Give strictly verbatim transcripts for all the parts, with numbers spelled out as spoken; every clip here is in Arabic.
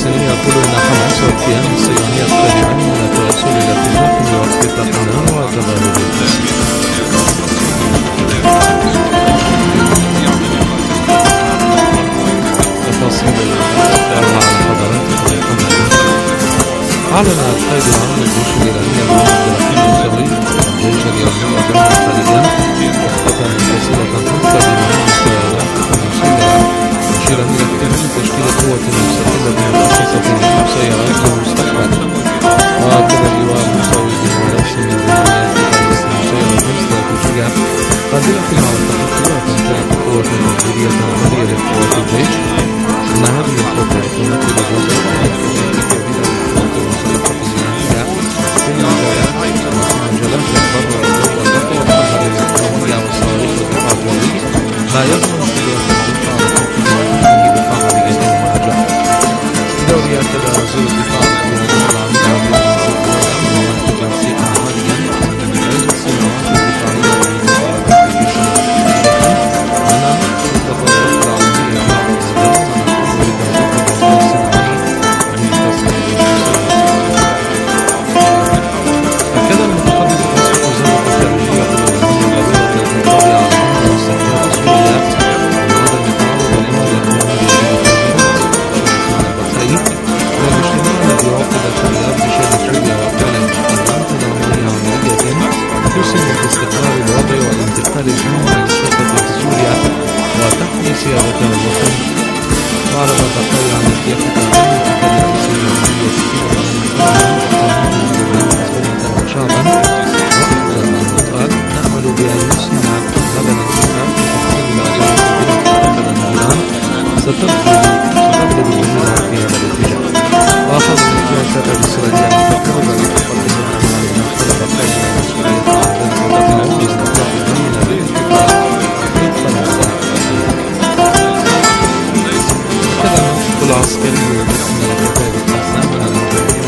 الفلسطيني يقول إن حماس والكيان الصهيوني يقتربان من التوصل إلى اتفاق لوقف الطحنان وتبادل الأسرى. تفاصيل الأخبار على حضرات القناة. أعلن القائد العام للجيش الإيراني محمد الرحيم الشريف الجيش الإيراني أعلن حاليا وقفة منفصلة تنفذ بمعنى مسيرة مشيرا إلى احتمال تشكيل قوة مستقلة مخصصة للمسيرات للمستقبل. وأكد اللواء المساوي بنفس من بنايات مسيرة استراتيجية قادرة على التخطي وتنتهي بقوة تدبيرية عملية لقوات الجيش أن هذه القوة تمثل جزءا كبيرا من القوات المسلحة الإيرانية في مجالات مجالات البر والجو والبحر والبحر الإلكترونية والصواريخ والدفاع الجوي ما يضمن مسؤولية الدفاع الحكومي دفاع عملية المهاجرة. بدورها كذا وزير الدفاع الإيراني العميد عبد المنصور من تنسيق عمليا بين السنوات الدفاعية والمباركة في الجيش الأمريكي أمام التطورات العالمية مع إسرائيل أكد المتحدث باسم وزارة الخارجية الإيرانية ضرورة الإقبال على منع استخدام سوريا وعدم التعرض لما يكون البحرين والاجتماع الذي عقد في الرياض بشأن سوريا وقال إن تضامنية عملية تسهم في استقرار الوضع والانتقال الأمني للشرطة في سوريا وتحمي سيادة الوطن. وأعرب البقاء عن الاتفاق العام الاتفاقية السورية وشعبا وأكد أنه قال نأمل بأن يصنع هذا الاتفاق بتحسين العلاقات بين إيران ستبذل جهودها في هذا الاتجاه. وأخذ الاتفاق الإسرائيلية المتقرب لتحقق أمام طلب قيد المسؤولية عن ذلك وتدعو لاستطلاع ضمن الاتفاق طبقا للساعة. كذا كل عسكري يؤمن الكتاب القسام من المدربين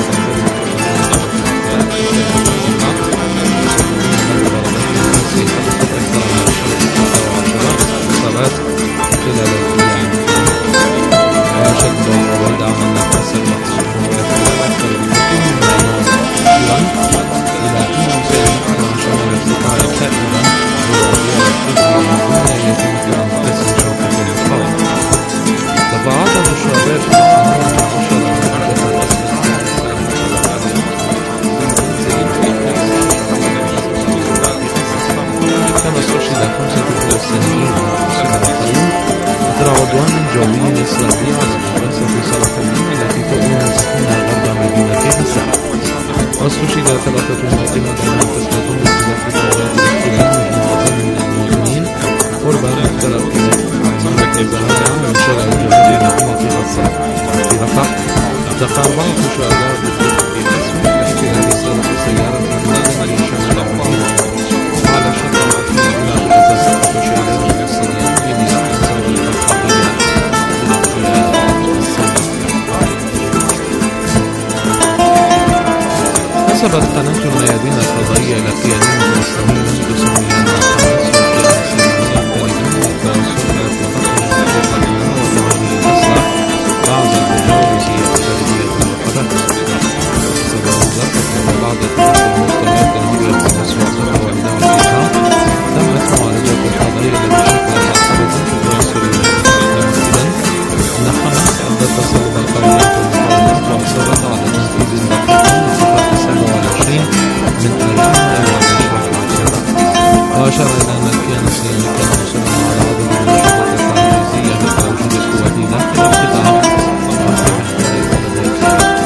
الاتصالات خلال الأيام. ويشد ودعم النفس المقصود والتفاعل أكثر بكثير مما ينظر إيران إلى أنه سيمكن من شمال ارتفاع كائنا بالأدوية والحزب المدنية يتم أن تسم شوكة المقاومة. تفاعلت المشاورات في السنوات العشرة المحدثة كما استشهد خمسة فلسطينيين وأسرى إثر عدوان جوي إسرائيلي على مدرسة صلاح الدين التي تؤمن سكنها غرب مدينة غزة. واستشهد ثلاثة مواطنين منتسبون لسلاح القوات الاحتلال مجموعة من المواطنين قرب مختلف عن مركز هذا من شارع الجبل نحو في غزة. في رفح التقى أربعة شهداء في قسم الاحتلال سرق سيارة نازلة لشمال المدينة. على شط الأخير إلى غزة سقط شهداء فلسطينيين في نزاع الثورة الحربية نسبت قناة الميادين الفضائية إلى كيانين فلسطينيين تسميان حماس والكيان الصهيوني التوصل إلى اتفاق الطحنان وتبادل الأسرى مع أذربيجان بسياسة خارجية وحدث. سبب ذلك أن بعض الطرق المرتبطة بنهر حماس وأسرى وإعدام فيها تمت معالجة القضية التي شكلت عقبة تتوصل إلى اتفاق ممثلا أن حماس أدت تصوب القرارات والمقاومات وأصرت على تنفيذ دقيق لاتفاق سبعة وعشرين من أيام الأشهر العشرة. وأشار إلى أن الكيان الصهيوني كان مصرا على عدد من النشاطات التعريضية مثل وجود القوات داخل القطاع وفي محور بلدية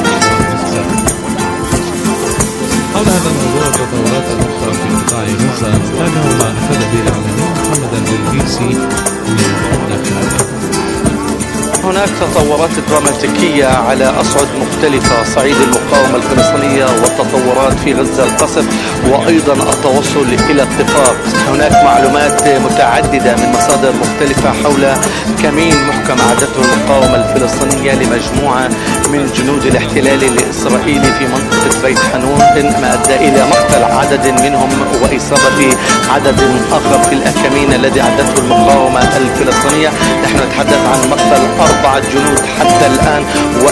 حول هذا الموضوع والتطورات الأخرى في قطاع غزة نتابع مع نفذ بالإعلامي محمد البلبيسي من داخل. هناك تطورات دراماتيكية على أصعد مختلفة، صعيد المقاومة الفلسطينية والتطورات في غزة القصف وأيضا التوصل إلى اتفاق. هناك معلومات متعددة من مصادر مختلفة حول كمين محكم أعدته المقاومة الفلسطينية لمجموعة من جنود الاحتلال الإسرائيلي في منطقة بيت حنون، ما أدى إلى مقتل عدد منهم وإصابة عدد آخر في الكمين الذي أعدته المقاومة الفلسطينية. نحن نتحدث عن مقتل أربع أربعة جنود حتى الآن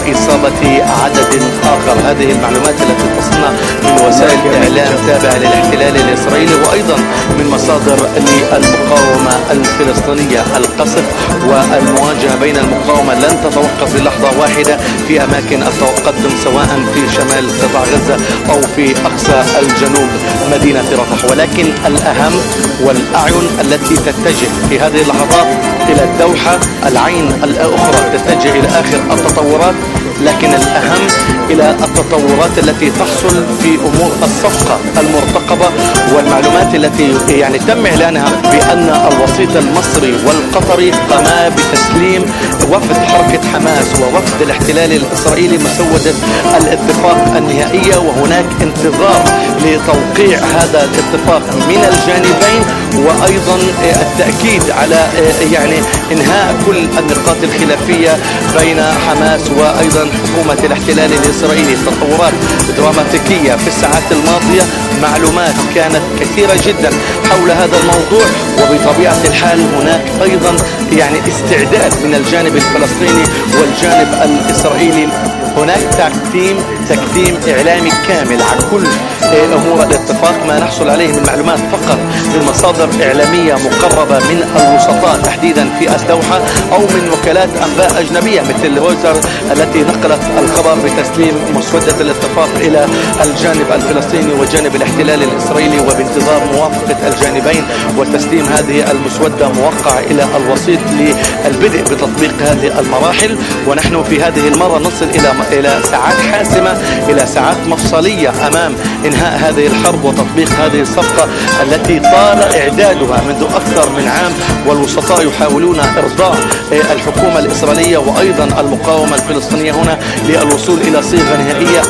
وإصابة عدد آخر. هذه المعلومات التي تصلنا من وسائل إعلام تابعة للاحتلال الإسرائيلي وأيضا من مصادر للمقاومة الفلسطينية. القصف والمواجهة بين المقاومة لن تتوقف للحظة واحدة في أماكن التقدم سواء في شمال قطاع غزة أو في أقصى الجنوب مدينة رفح، ولكن الأهم والأعين التي تتجه في هذه اللحظات إلى الدوحة، العين الأخرى تتجه إلى آخر التطورات، لكن الأهم إلى التطورات التي تحصل في أمور الصفقة المرتقبة والمعلومات التي يعني تم إعلانها بأن الوسيط المصري والقطري قاما بتسليم وفد حركة حماس ووفد الاحتلال الإسرائيلي مسودة الاتفاق النهائية، وهناك انتظار لتوقيع هذا الاتفاق من الجانبين وأيضا التأكيد على يعني إنهاء كل النقاط الخلافية بين حماس وأيضا حكومة الاحتلال الإسرائيلي. تطورات دراماتيكية في الساعات الماضية، معلومات كانت كثيرة جدا حول هذا الموضوع، وبطبيعة الحال هناك أيضا يعني استعداد من الجانب الفلسطيني والجانب الإسرائيلي. هناك تكتيم تكتيم إعلامي كامل عن كل أمور الاتفاق. ما نحصل عليه من معلومات فقط من مصادر إعلامية مقربة من الوسطاء تحديدا في الدوحة أو من وكالات أنباء أجنبية مثل رويترز التي نقلت الخبر بتسليم مسودة الاتفاق إلى الجانب الفلسطيني وجانب الاحتلال الإسرائيلي، وبانتظار موافقة الجانبين وتسليم هذه المسودة موقعة إلى الوسيط للبدء بتطبيق هذه المراحل. ونحن في هذه المرة نصل إلى إلى ساعات حاسمة، إلى ساعات مفصلية أمام إنهاء هذه الحرب وتطبيق هذه الصفقة التي طال إعدادها منذ أكثر من عام، والوسطاء يحاولون إرضاء الحكومة الإسرائيلية وأيضا المقاومة الفلسطينية هنا للوصول إلى صيغة نهائية.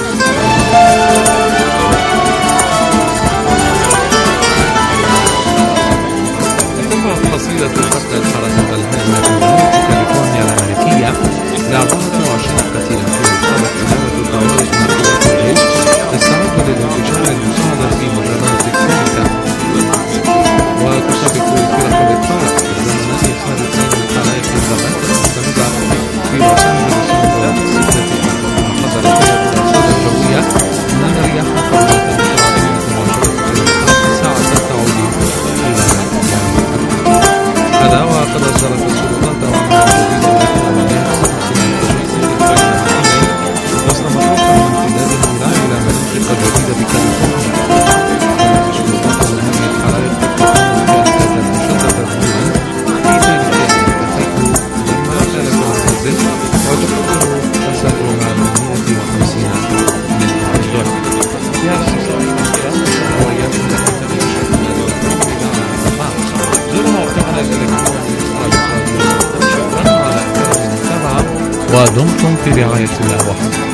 انتهت قصيدة قتل الحركة الهائلة في ولاية كاليفورنيا الأمريكية لأربعة وعشرين قتيلا في إصابة إدارة الطوارئ من قوات الجيش استعدوا للانتشار المساعدة في مجرات الثالثة. وتشارك فرق الإطلاق زمن إخراج سير الحرائق الغابات المستمرة في وسائل الصعود ستة حصلت هيئة الأرصاد الجوية أن الرياح قوية متعددة مواجهة ساعة تعود إلى هذا. وقد أصدرت السلطات أوامر جديدة لكن عمليات وصل مطلوبا من امتداد الولاء إلى مناطق جديدة بكاليفورنيا. كانت السلطات عن هذه الحرائق تتشدد تدريجيا في ذلك الدقيقة لما كانت تنزل وتقدر تسعرها من مئة وخمسين مليون دولار. في هذا الصورة وإياكم لكم زوروا موقعنا الإلكتروني شكرا على إحسان المتابعة ودمتم في رعاية الله وحفظه.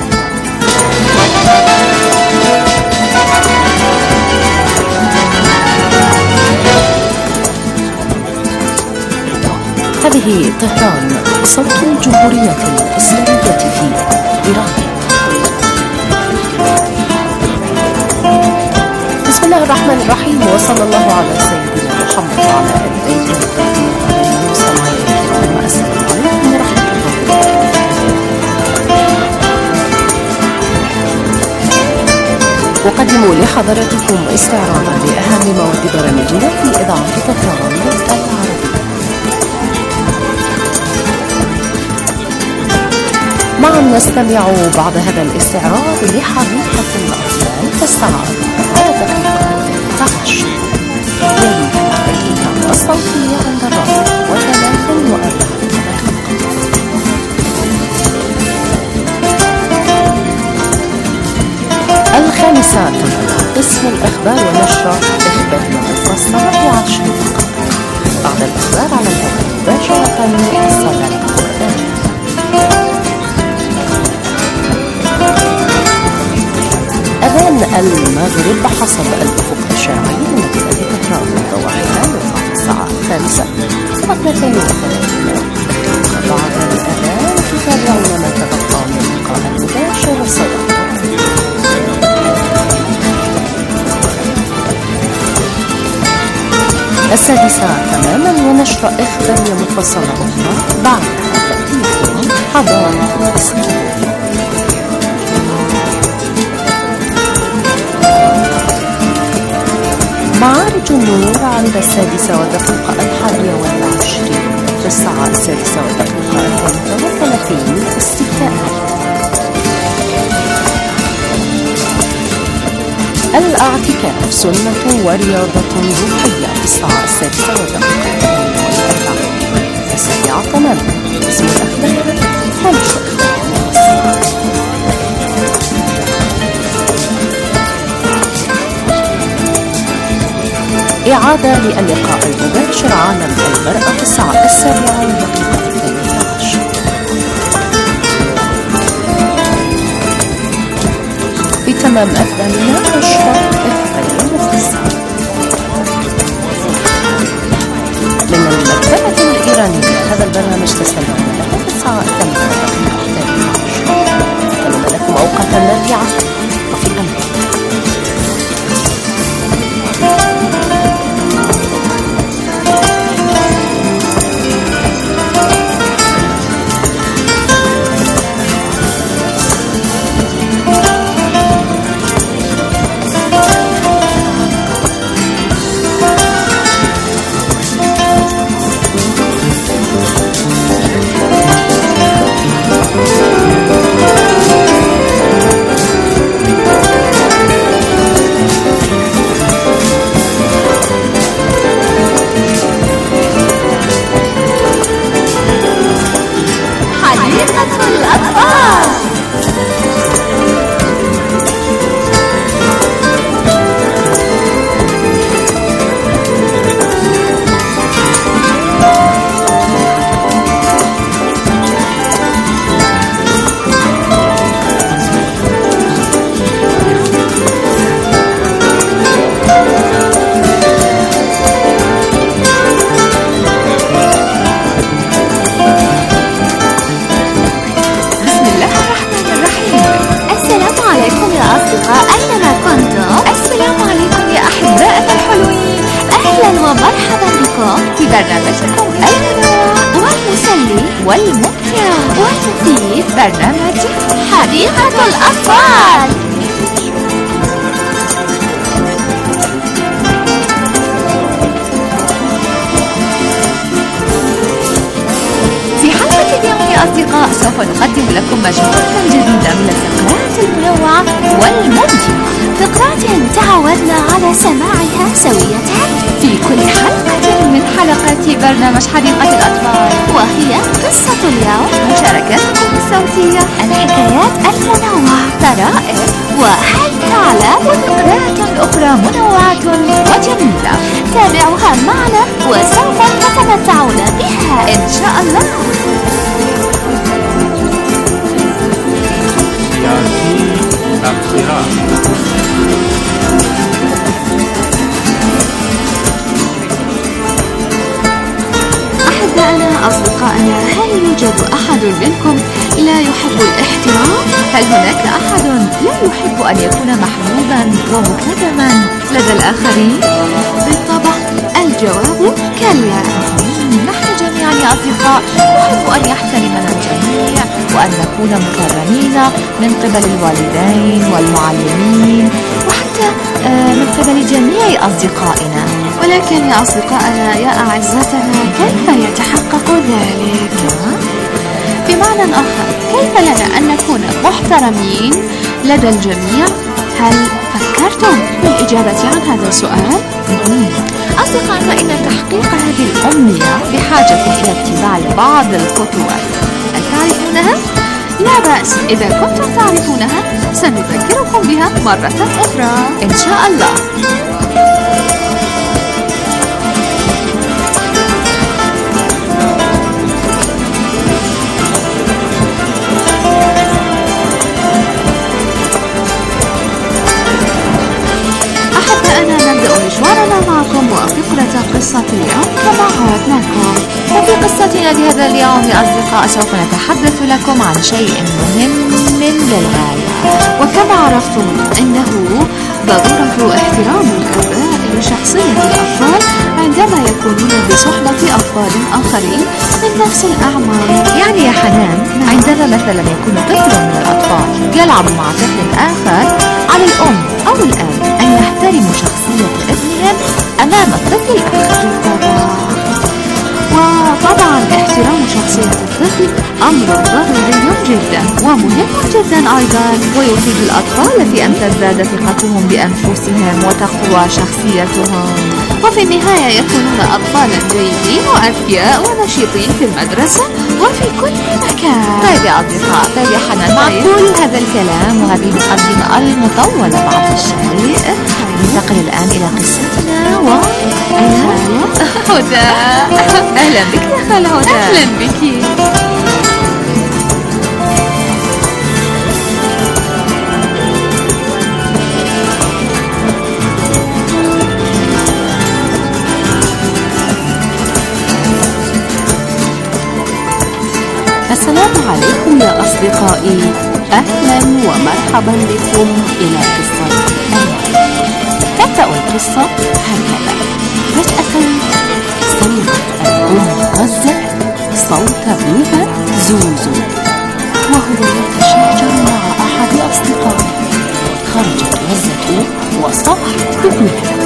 هذه طهران صوت الجمهورية الإسلامية في إيران. بسم الله الرحمن الرحيم، وصلى الله على سيدنا محمد وعلى آل بيته الطاهرين المستمعين الكرام. السلام عليكم ورحمة الله وبركاته. أقدم لحضراتكم استعراضا لأهم مواد برامجنا في إذاعة طهران العربية. معا نستمع بعد هذا الاستعراض لحديقة الأطفال تستعرض دقيقة ستة عشر يليها الكتاب الصوتي عند الرابع وثلاث وأربعين دقيقة. الخامسة قسم الأخبار ونشرة إخبارية مفصلة بعشر دقائق. بعد الأخبار على الهواء مباشرة الصلاة القرآن. أذان المغرب حسب الأفق الشرعي لمدينة طهران وضواحيها يرفع الساعة الخامسة واثنتين وثلاثين دقيقة. بعد الأذان تتابعون ما تبقى من اللقاء المباشر صدى. السادسة تماما ونشرة إخبارية مفصلة أخرى. بعدها تأتيكم حضارة الإسلام. معارج النور عند السادسة ودقيقة الحادية والعشرين في الساعة السادسة ودقيقة الثالثة والثلاثين استفتاءات. الاعتكاف سنة ورياضة روحية في الساعة السادسة ودقيقة الثانية والأربعين في السابعة تماما. اسم الأخبار هنشر إعادة للقاء المباشر عالم المرأة في الساعة السابعة والدقيقة الثانية عشر. في تمام أثناء نشرة اثنين وتسعين من المكتبة الإيرانية. هذا البرنامج تستمعون له في الساعة الثامنة والدقيقة الثانية عشر. أتمنى لكم أوقاتا ممتعة وفي أمان. في برنامجكم المنوع والمسلي والممتع والمفيد، برنامج حديقة الأطفال. في حلقة اليوم يا أصدقاء سوف نقدم لكم مجموعة جديدة من الفقرات المنوعة والممتعة، فقرات تعودنا على سماعها سوية في كل حلقة من حلقات برنامج حديقة الأطفال، وهي قصة اليوم، مشاركتكم الصوتية، الحكايات المنوعة، طرائف، وهل تعلم وفقرات أخرى منوعة وجميلة. تابعوها معنا وسوف تتمتعون بها إن شاء الله. أحبائنا أصدقائنا، هل يوجد أحد منكم لا يحب الاحترام؟ هل هناك أحد لا يحب أن يكون محبوبا ومكرما لدى الآخرين؟ بالطبع الجواب كلا. نحن جميعا يا أصدقاء نحب أن يحترمنا الجميع وأن نكون مكرمين من قبل الوالدين والمعلمين وحتى من قبل جميع أصدقائنا. ولكن يا أصدقائنا يا أعزتنا، كيف يتحقق ذلك؟ بمعنى آخر، كيف لنا أن نكون محترمين لدى الجميع؟ هل فكرتم بالإجابة عن هذا السؤال؟ أصدقائنا، إن تحقيق هذه الأمنية بحاجة إلى اتباع بعض الخطوات. هل تعرفونها؟ لا بأس، إذا كنتم تعرفونها سنذكركم بها مرة أخرى إن شاء الله. مشوارنا معكم وفقرة قصة اليوم كما عودناكم. وفي قصتنا لهذا اليوم يا أصدقاء سوف نتحدث لكم عن شيء مهم للغاية، وكما عرفتم إنه ضرورة احترام الآباء لشخصية الأطفال عندما يكونون بصحبة أطفال آخرين من نفس الأعمار. يعني يا حنان، عندما مثلا يكون طفل من الأطفال يلعب مع طفل آخر، على الأم أو الأب أن يحترموا شخصية ابنهم أمام الطفل الآخر. وطبعا احترام شخصية الطفل أمر ضروري جدا ومهم جدا أيضا، ويفيد الأطفال في أن تزداد ثقتهم بأنفسهم وتقوى شخصيتهم، وفي النهاية يكونون أطفالا جيدين وأذكياء ونشيطين في المدرسة وفي كل مكان. طيب يا أصدقاء، طيب يا حنان، مع كل هذا الكلام وهذه المقدمة المطولة بعض الشيء، ننتقل الآن إلى قصتنا. و أيوة هدى، أهلا بك يا خالة هدى. أهلا بك. السلام عليكم يا أصدقائي، أهلا ومرحبا بكم إلى قصة اليوم. تبدأ القصة هكذا: فجأة سمعت الأم غزة صوت ابنها زوزو وهو يتشاجر مع أحد أصدقائه. خرجت غزة وصاحت ابنها: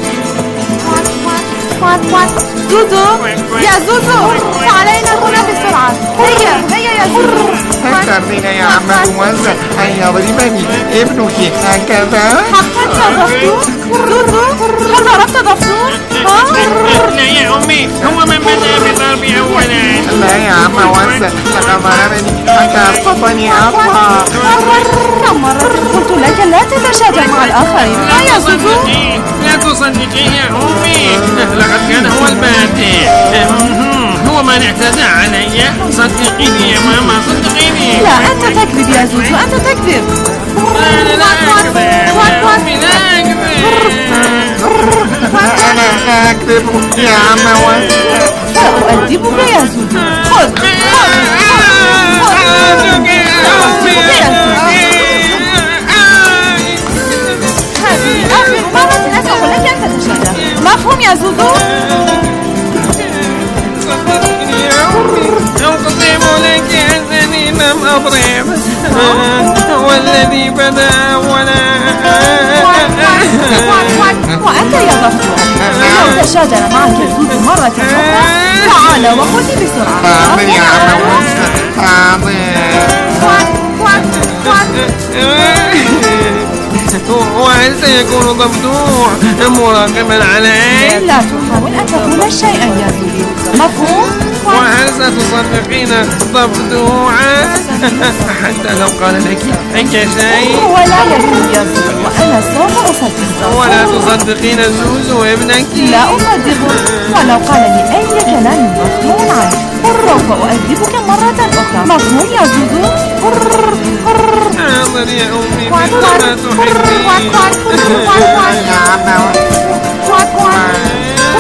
زوزو يا زوزو، علينا هنا بسرعة. هيا هيا يا زوزو. فكرتين يا عم موزة أن يضربني ابنك هكذا؟ حقا يا ضفدور؟ زوزو، هل ضربت ضفدور؟ لا يا أمي، هو من بدأ بضربي أولا. لا يا عم موزة، لقد ضربني حتى أسقطني أطلع. كم مرة قلت لك لا تتشاجر مع الآخرين. لا يا زوزو، لا تصدقي يا أمي، لقد كان هو البادئ، هو من اعتدى علي. صدقيني يا ماما، صدقيني. لا، أنت تكذب يا زوزو، أنت تكذب. أنا لا أكذب، لا أكذب. أنا لا أكذب يا عم موزة. سأؤدبك يا زوزو. خذ خذ هذه آخر مرة أسمح لك أن تتشاجر. مفهوم يا زوزو؟ صدقيني يا أمي، أقسم لك أنني لم أضرب، هو الذي بدأ أولا. وأنت يا ضفدور، لو تشاجر معك زوزو مرة أخرى تعال وخذ بسرعة. حاضر يا عم موزة، حاضر. وهل سيكون ضفدوع مراقبا علي؟ لا تحاول أن تقول شيئا يا زوزو، مفهوم؟ وهل ستصدقين ضفدوعا حتى لو قال لك أي شيء؟ ولا يكون يا زوزو، وأنا سوف أصدقك. ولا تصدقين زوزو ابنك؟ لا أصدقه، ولو قال لي أي كلام مفهوم عنه سوف أؤدبك مرة أخرى. مفهوم يا زوزو؟ حاضر يا أمي، مثل ما تحبين. يا عم موزة.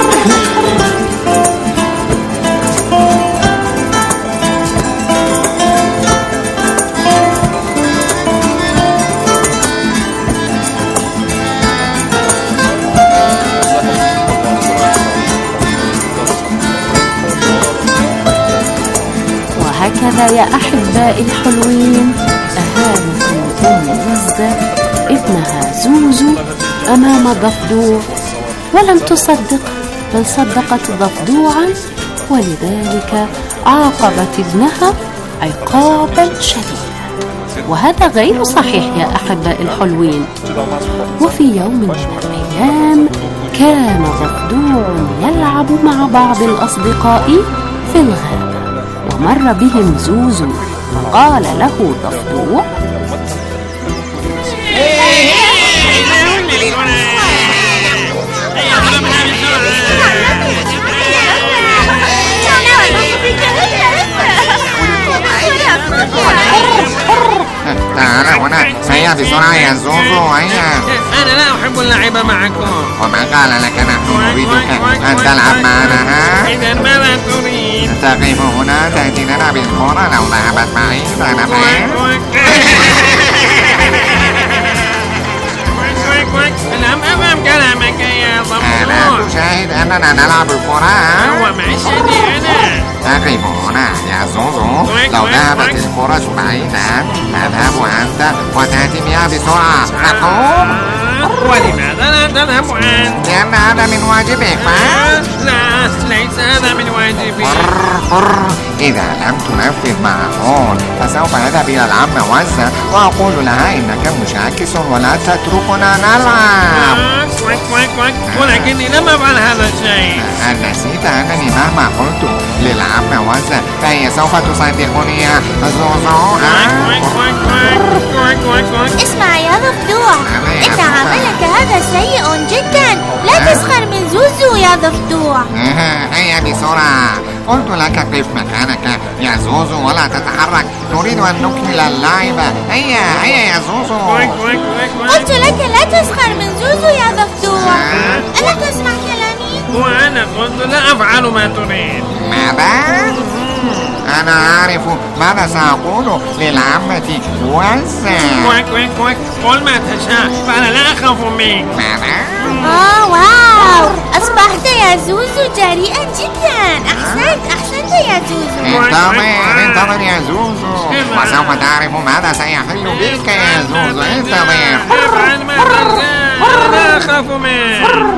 وهكذا يا أحبائي الحلوين، أهانت الأم غزة ابنها زوزو أمام ضفدوع، ولم تصدق بل صدقت ضفدوعا، ولذلك عاقبت ابنها عقابا شديدا. وهذا غير صحيح يا أحبائي الحلوين. وفي يوم من الأيام كان ضفدوع يلعب مع بعض الأصدقاء في الغابة، ومر بهم زوزو، فقال له ضفدوع: تعال هنا، هيا بسرعة يا زوزو، هيا. أنا لا أحب اللعب معكم. وما قال لك نحن نريدك أن تلعب معنا؟ ها؟ إذا ماذا تريد؟ تقف هنا تأتي لنا بالكرة لو ذهبت معي فنفعل. لم أفهم كلامك يا ضفدع. دعونا نلعب الكرة. ومعشاني أنا. تقف هنا يا زوزو. لو ذهبت الكرة بعيدا تذهب أنت وتأتي بها بسرعة. مفهوم؟ ولماذا لا تذهب أنت؟ لأن هذا من واجبك. لا، ليس هذا من واجبي. إذا لم تنفذ ما أقول فسوف أذهب إلى العمة وزة وأقول لها إنك مشاكس ولا تتركنا نلعب. كويك كويك كويك، ولكني لم أفعل هذا الشيء. هل نسيت أنني مهما قلت للعمة وزة فهي سوف تصدقني يا زوزو؟ كويك كويك كويك كويك كويك كويك. اسمع يا ضفدوع، إن عملك هذا سيء جدا. لا تسخر من زوزو يا ضفدوع. هيا بسرعة، قلت لك قف مكانك يا زوزو ولا تتحرك. نريد أن نكمل اللعبة. هيا هيا يا زوزو. كويك كويك كويك كويك. قلت لك لا تسخر من زوزو يا ضفدوع. ألا تسمع كلامي؟ وأنا قلت لا أفعل ما تريد. ماذا؟ أنا أعرف ماذا سأقول للعمة وزة. كويك كويك كويك، قل ما تشاء فأنا لا أخاف منك. ماذا؟ آه واو، أصبحت يا زوزو جريئا جدا. أحسنت أحسنت يا زوزو. انتظر انتظر يا زوزو وسوف تعرف ماذا سيحل بك يا زوزو. انتظر. افعل ما تشاء، لا أخاف منك.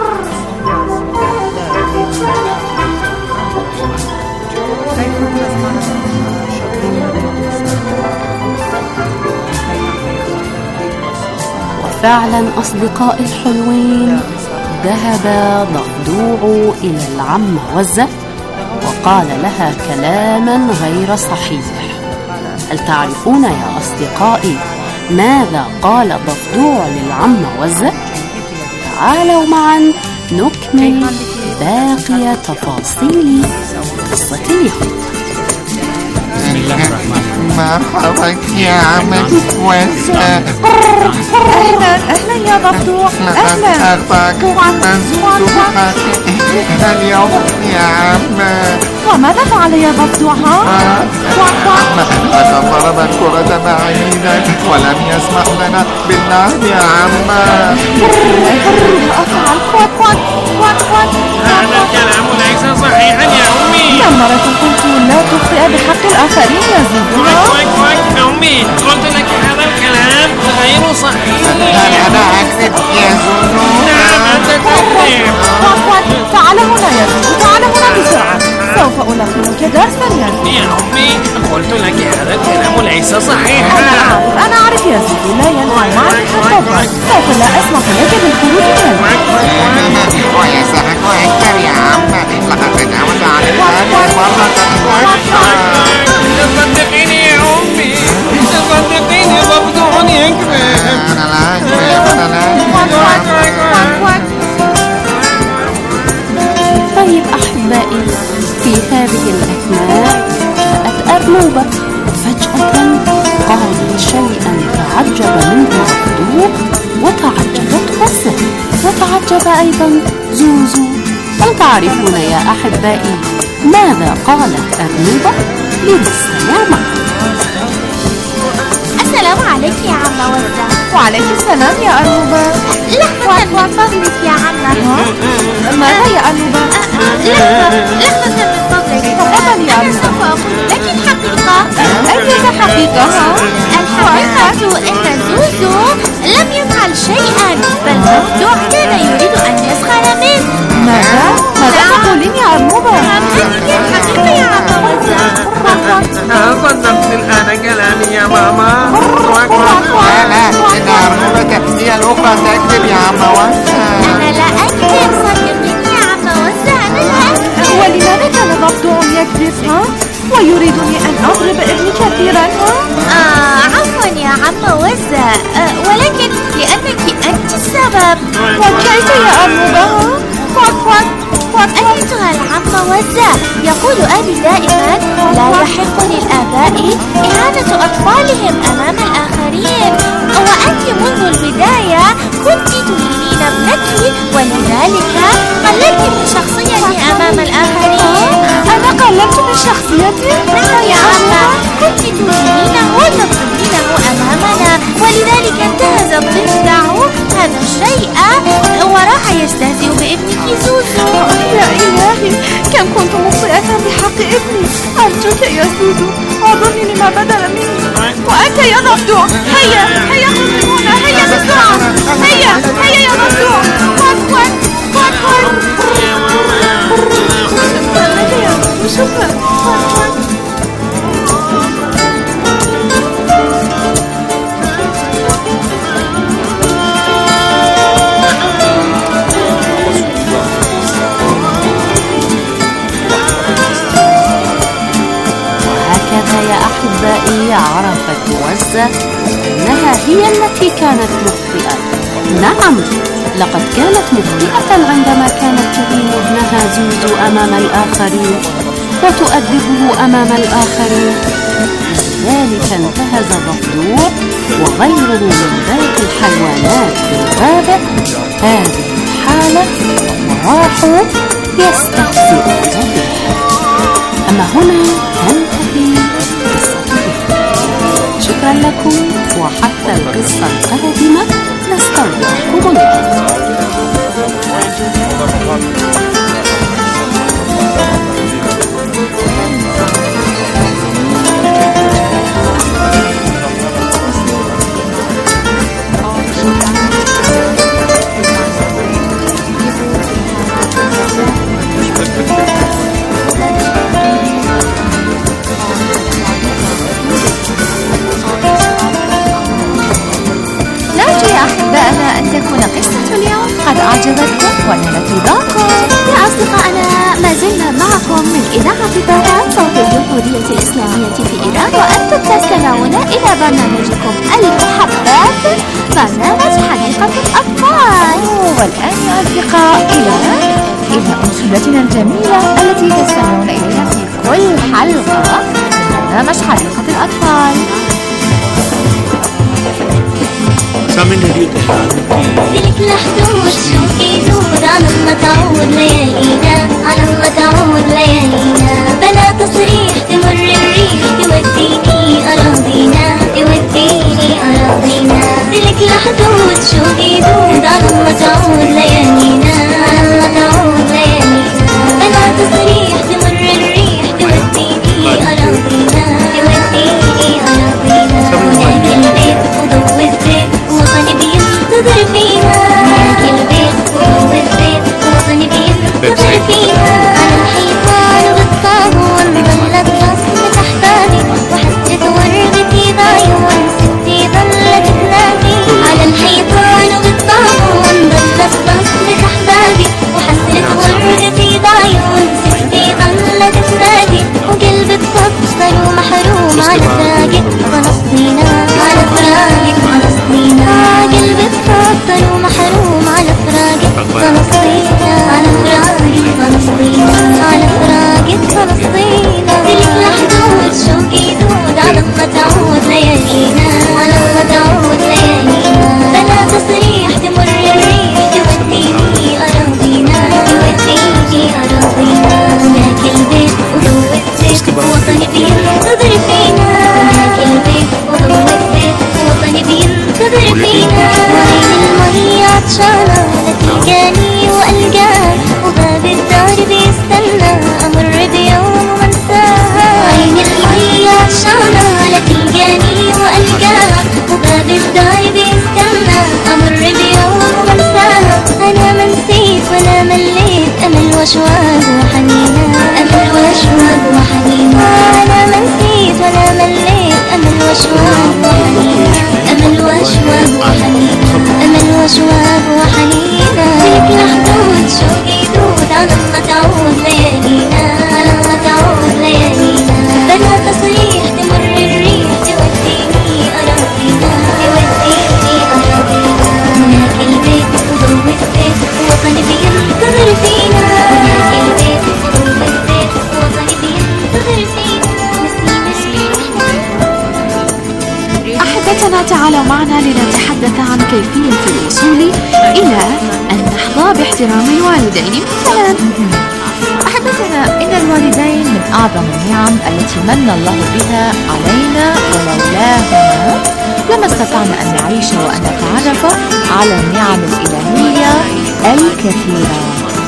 وفعلا أصدقائي الحلوين، ذهب ضفدوع إلى العمة وزة وقال لها كلاما غير صحيح. هل تعرفون يا أصدقائي ماذا قال الضفدوع للعمة وزة؟ تعالوا معا نكمل باقي تفاصيل قصة اليوم. مرحبا يا عمة وزة. أهلا أهلا يا ضفدوع. أهلا. أخطأك منزوزها اليوم يا عمة. وماذا فعل يا ضفدوع؟ ها؟ لقد ضرب الكرة بعيدا ولم يسمح لنا باللعب يا عمة. أفعل كوات كوات كوات كوات. هذا الكلام ليس صحيحا يا أمي. كم مرة قلت لا تخطئ بحق الآخرين يا زوزو؟ كويك كويك يا أمي، قلت لك هذا الكلام غير صحيح. هل أنا أكذب يا زوزو؟ نعم أنت تكذب. كوات كوات، تعال هنا يا زوزو، تعال هنا بسرعة. سوف ألقنك درسا يا زوزو. يا أمي قلت لك هذا الكلام ليس صحيحا. أنا أعرف أنا أعرف يا زوزو، لا ينفع معك حتى الضرب. سوف لا أسمح لك بالخروج من المنزل. ويسحق أكثر يا عمة. لقد تجاوز على هذه مرة أخرى. صدقيني يا أمي، صدقيني ضفدوع يكذب. أنا لا أكذب أنا لا أكذب. طيب أحبائي، في هذه الأثناء جاءت أرنوبة فجأة قالت شيئا تعجب منه ضفدوع وتعجبت وزة وتعجب أيضا زوزو. هل تعرفون يا أحبائي ماذا قالت أرنوبة؟ لنستمع معا. السلام عليك يا عمة وزة. وعليك السلام يا أرنوبة. لحظة من فضلك يا عمة. ماذا يا أرنوبة؟ لحظة لحظة من فضلك. تفضلي يا أنا أرنوبة. سوف أقول لك الحقيقة. أية حقيقة؟ الحقيقة أن زوزو لم يفعل شيئا، بل ضفدوع كان يريد أن يسخر منه. ماذا؟ ماذا تقولين يا أرنوبة؟ هذه الحقيقة يا عمة وزة. هل صدقت الآن كلامي يا ماما؟ لا لا إن أرنوبة هي الأخرى تكذب يا عمة وزة. أنا لا أكذب، صدقيني يا عمة وزة، أنا لا أكذب. ولماذا كان ضفدوع يكذب؟ ها؟ ويريدني أن أضرب ابني كثيرا؟ ها؟ آه عفوا يا عمة وزة، آه ولكن لأنك أنت السبب. وكيف يا أرنوبة؟ كوات كوات كوات. أيتها العمة وزة، يقول أبي دائما لا يحق للآباء إهانة أطفالهم أمام الآخرين، وأنت منذ البداية كنت تهينين ابنك ولذلك قللت من شخصيتي أمام الآخرين. أنا قللت من شخصيتي؟ نعم يا عمة، كنت تهينينه وتضربينه أمامنا، ولذلك انتهز الضفدع هذا الشيء وراح يستهزئ بابنك زوزو. أرجوك يا زوزو أعذرني لما بدل مني. وأنت يا ضفدع، هيا هيا خذني هنا، هيا بسرعة، هيا هيا يا ضفدع. كوك كوك كوك كوك. شكرا لك يا زوزو، شكرا. كوك كوك. يا أحبائي عرفت وزة أنها هي التي كانت مخطئة. نعم، لقد كانت مخطئة عندما كانت تهين ابنها زوزو أمام الآخرين وتؤدبه أمام الآخرين. لذلك انتهز الضفدع وغيره من باقي الحيوانات في الغابة هذه الحالة وراحوا يستهزئون به. أما هنا تنتهي قصتنا. شكرا لكم، وحتى القصة القادمة نستودعكم الآن. أحبائنا أن تكون قصة اليوم قد أعجبتكم ونالت رضاكم. يا أصدقائنا، ما زلنا معكم من إذاعة طهران صوت الجمهورية الإسلامية في إيران، وأنتم تستمعون إلى برنامجكم المحبب برنامج حديقة الأطفال. والآن يا أصدقاء إلى إلى أنشودتنا الجميلة التي تستمعون إليها في كل حلقة من برنامج حديقة الأطفال. سامعين راديو طهران. تلك الحدود شوفي زود على الله تعود ليالينا، على الله تعود ليالينا. بلا تصريح تمر الريح توديني أراضينا، توديني أراضينا. تلك الحدود شوفي زود على الله تعود ليالينا، على الله تعود ليالينا. بلا تصريح تمر الريح توديني أراضينا، توديني أراضينا. هناك البيت وضوء الزيت وطني بينتظر فينا، هناك البيت وضوء الزيت وطني بينتظر فينا. على الحيطان والطابون ظلت رسم تحتاني، وحسرة وردتي بعيون ستي ظلت تنادي. على الحيطان والطابون ظلت رسم تحتاني، وحسرة وردتي بعيون ستي ظلت تنادي. وقلبي اتفطر ومحروم على فراقك فلسطينا، على فراقك فلسطينا. قلبي اتفطر ومحروم على فراقك فلسطينا، على فراقك فلسطينا، على فراقك فلسطينا. تلك الحدود شوقي يدود، على الله تعود ليالينا، على الله تعود ليالينا. بلا تصريح تمر الريح توديني أراضينا، توديني أراضينا. هناك البيت وضوء الزيت وطني بينتظر فينا، هناك البيت وضوء الزيت وطني بينتظر فينا. وعين المية عطشانة لا تلقاني وألقاها، وباب الدار بيستنى أمر بيوم ومنساها. وعين المية عطشانة لا تلقاني وألقاها، وباب الدار بيستنى أمر بيوم ومنساها. أنا ما نسيت ولا مليت، أمل وأشواق وحنينة، أمل وأشواق وحنينة. أنا ما نسيت ولا مليت، أمل وأشواق وحنينة، أمل وأشواق وحنينة، أمل وأشواق وحنينة. تلك الحدود شوقي يدود، على الله تعود ليالينا، على الله تعود ليالينا. بلا تصريح تمر الريح توديني أراضينا، توديني أراضينا. هناك البيت وضوء الزيت وطني بينتظر فينا، هناك البيت وضوء الزيت وطني بينتظر فينا. أحبتنا، تعالوا معنا لنتحدث عن كيفية الوصول إلى أن نحظى باحترام الوالدين. مثلا أحبتنا، إن الوالدين من أعظم النعم التي من الله بها علينا، ولولاهما لما استطعنا أن نعيش وأن نتعرف على النعم الإلهية الكثيرة.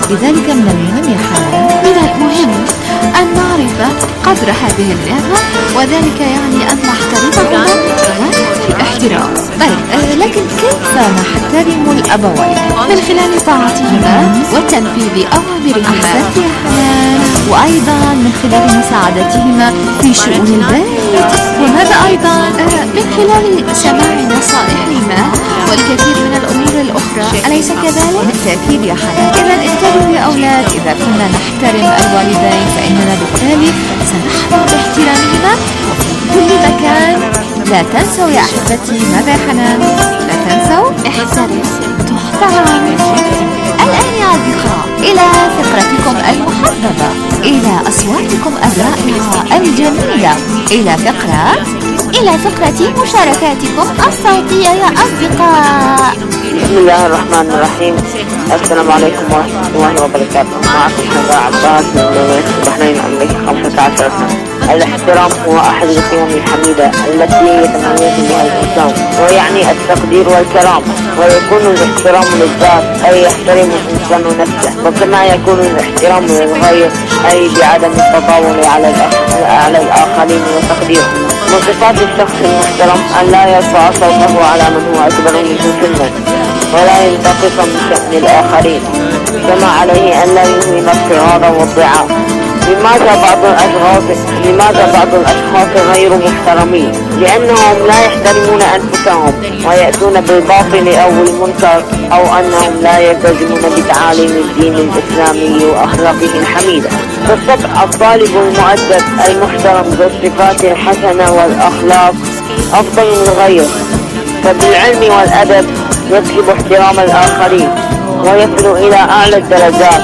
لذلك من المهم يا حنان من المهم أن نعرف قدر هذه النعمة، وذلك يعني أن نحترمهما غاية الاحترام. طيب آه لكن كيف نحترم الأبوين؟ من خلال طاعتهما وتنفيذ أوامرهما. أحسنت يا حنان. وأيضا من خلال مساعدتهما في شؤون البيت. وماذا أيضا؟ آه من خلال سماع نصائحهما والكثير من الأمور الأخرى، أليس كذلك؟ بالتأكيد يا حنان. إذا انتبهوا يا أولاد، إذا كنا نحترم الوالدين فإننا بالتالي سنحظى باحترامهما في كل مكان. لا تنسوا يا أحبتي. ماذا يا حنان؟ لا تنسوا احترم تحترم. الآن يا أصدقاء إلى فقرتكم المحببة، إلى أصواتكم الرائعة الجميلة، إلى فقرة إلى فقرة مشاركاتكم الصوتية يا أصدقاء. بسم الله الرحمن الرحيم. السلام عليكم ورحمة الله وبركاته. معكم حمزة عباس من مملكة البحرين أمريكا خمسة عشر سنة. الاحترام هو أحد القيم الحميدة التي يتميز بها الإنسان، ويعني التقدير والكرامة، ويكون الاحترام للذات أي يحترم الإنسان نفسه، وكما يكون الاحترام للغير أي بعدم التطاول على على الآخرين وتقديرهم. من صفات الشخص المحترم أن لا يرفع صوته على من هو أكبر منه سنا، ولا ينتقص من شأن الآخرين، كما عليه أن لا يهوي الاضطهاد والضعاف. لماذا بعض الأشخاص لماذا بعض الأشخاص غير محترمين؟ لأنهم لا يحترمون أنفسهم ويأتون بالباطل أو المنكر، أو أنهم لا يلتزمون بتعاليم الدين الإسلامي وأخلاقه الحميدة. بالطبع الطالب المؤدب المحترم ذو الصفات الحسنة والأخلاق أفضل من غيره، فبالعلم والأدب يكسب احترام الآخرين ويصل إلى أعلى الدرجات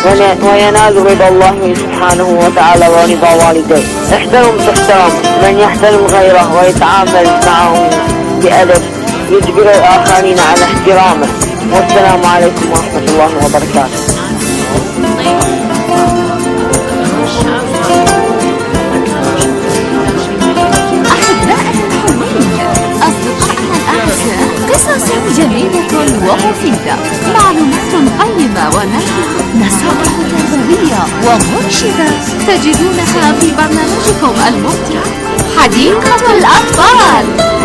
وينال رضا الله سبحانه وتعالى ورضا والديه. احترم تحترم. من يحترم غيره ويتعامل معه بأدب يجبر الآخرين على احترامه. والسلام عليكم ورحمة الله وبركاته. قصص جميلة ومفيدة، معلومات قيمة ونافعة، نصائح تربوية ومرشدة تجدونها في برنامجكم الممتع حديقة الأطفال.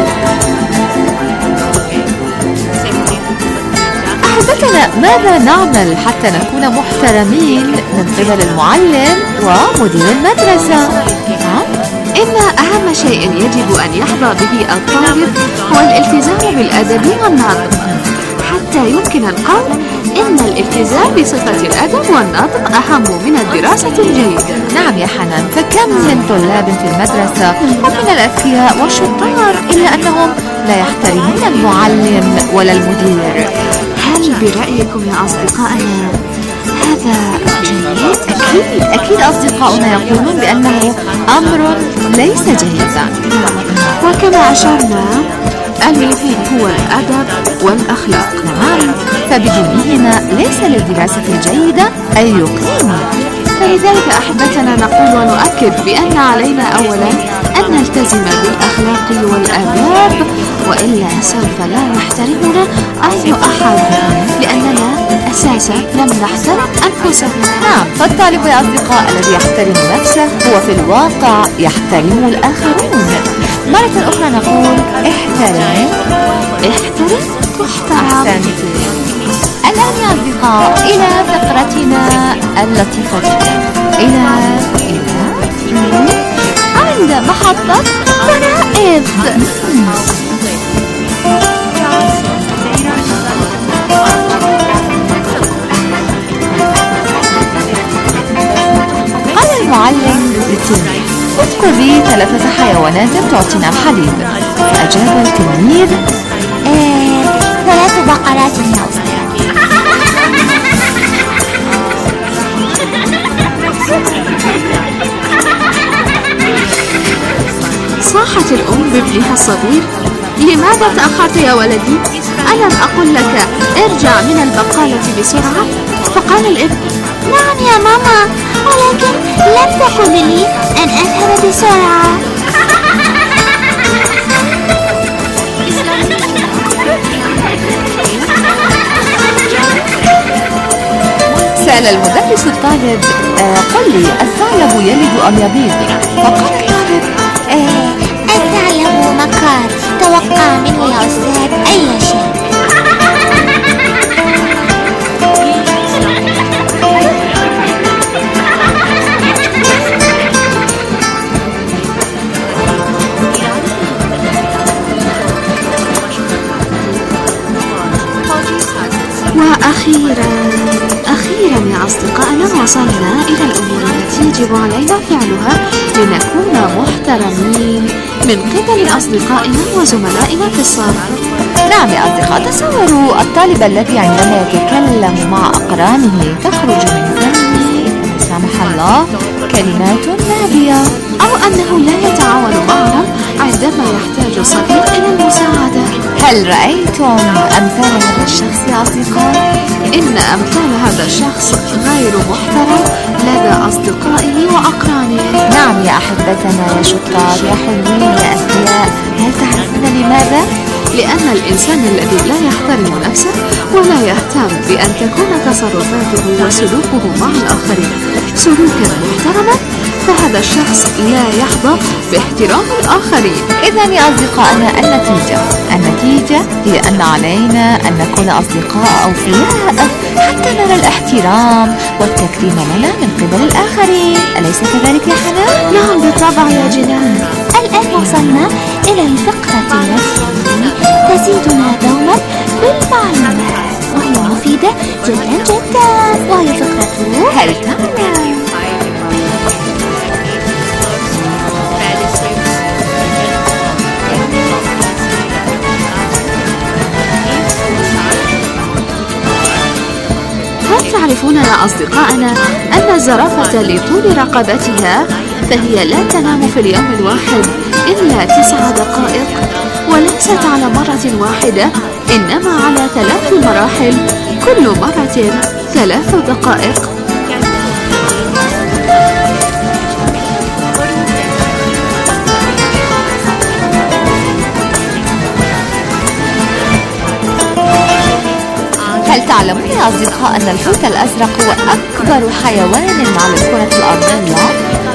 أحبتنا، ماذا نعمل حتى نكون محترمين من قبل المعلم ومدير المدرسة؟ إن أهم شيء يجب أن يحظى به الطالب هو الالتزام بالأدب والنطق، حتى يمكن القول إن الالتزام بصفة الأدب والنطق أهم من الدراسة الجيدة. نعم يا حنان، فكم من طلاب في المدرسة ومن الأذكياء والشطار إلا أنهم لا يحترمون المعلم ولا المدير. هل برأيكم يا أصدقائنا هذا جيد؟ أكيد أكيد أصدقاؤنا يقولون بأنه أمر ليس جيدا. وكما أشرنا المفيد هو الأدب والأخلاق. نعم، فبدونهما ليس للدراسة الجيدة أي قيمة. فلذلك أحبتنا نقول ونؤكد بأن علينا أولا أن نلتزم بالأخلاق والآداب، وإلا سوف لا يحترمنا أي أحد، لأننا أساسا لم نحترم أنفسنا. نعم، فالطالب يا أصدقاء الذي يحترم نفسه هو في الواقع يحترم الآخرون. مرة أخرى نقول احترم احترم تحترم. الآن يا أصدقاء إلى فقرتنا اللطيفة جدا، إلى إلى عند محطة فرائض. قال المعلم للتلميذ: اذكر لي ثلاثة حيوانات تعطينا الحليب. فأجاب التلميذ: ايه ثلاث بقرات يا أستاذ. صاحت الأم بابنها الصغير: لماذا تأخرت يا ولدي؟ ألم أقل لك ارجع من البقالة بسرعة؟ فقال الابن: نعم يا ماما، ولكن لم تقل لي أن أذهب بسرعة. سأل المدرس الطالب: آه قل لي، الثعلب يلد أم يبيض؟ فقال الطالب: آه الثعلب مكار، توقع منه يا أستاذ أي شيء. وأخيرا أخيرا يا أصدقائنا وصلنا إلى الأمور التي يجب علينا فعلها لنكون محترمين من قبل أصدقائنا وزملائنا في الصف. نعم يا أصدقاء، تصوروا الطالب الذي عندما يتكلم مع أقرانه تخرج من فمه لا سمح الله كلمات نابية، أو أنه لا يتعاون معهم عندما يحتاج صديق إلى المساعدة. هل رأيتم أمثال هذا الشخص يا أصدقاء؟ إن أمثال هذا الشخص غير محترم لدى أصدقائه وأقرانه. نعم يا أحبتنا يا شطار يا حلوين يا أذكياء، هل تعرفون لماذا؟ لأن الإنسان الذي لا يحترم نفسه ولا يهتم بأن تكون تصرفاته وسلوكه مع الآخرين سلوكا محترما، فهذا الشخص لا يحظى باحترام الآخرين. إذن يا أصدقائنا النتيجة النتيجة هي أن علينا أن نكون أصدقاء أوفياء حتى نرى الاحترام والتكريم لنا من قبل الآخرين، أليس كذلك يا حنان؟ نعم بالطبع يا جنان. الآن وصلنا إلى الفقرة التي تزيدنا دوما بالمعلومات وهي مفيدة جدا جدا، وهي فقرة هل تعلم؟ هل تعرفون يا أصدقائنا أن الزرافة لطول رقبتها فهي لا تنام في اليوم الواحد إلا تسع دقائق، وليست على مرة واحدة إنما على ثلاث مراحل، كل مرة ثلاث دقائق. هل تعلمون يا أصدقاء أن الحوت الأزرق هو أكبر حيوان على الكرة الأرضية؟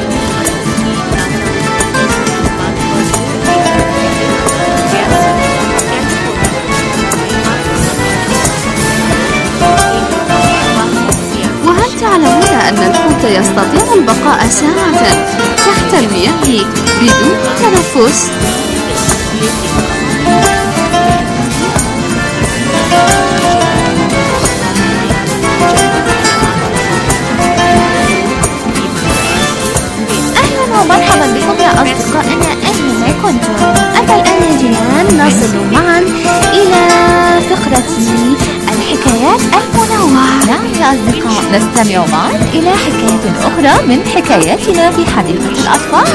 وهل تعلمون أن الحوت يستطيع البقاء ساعة تحت المياه بدون تنفس؟ مرحبا بكم يا أصدقائنا أينما كنتم. أما الآن يا جنان نصل معا إلى فقرة الحكايات المنوعة. نعم يا أصدقاء، نستمع معا إلى حكاية أخرى من حكاياتنا في حديقة الأطفال.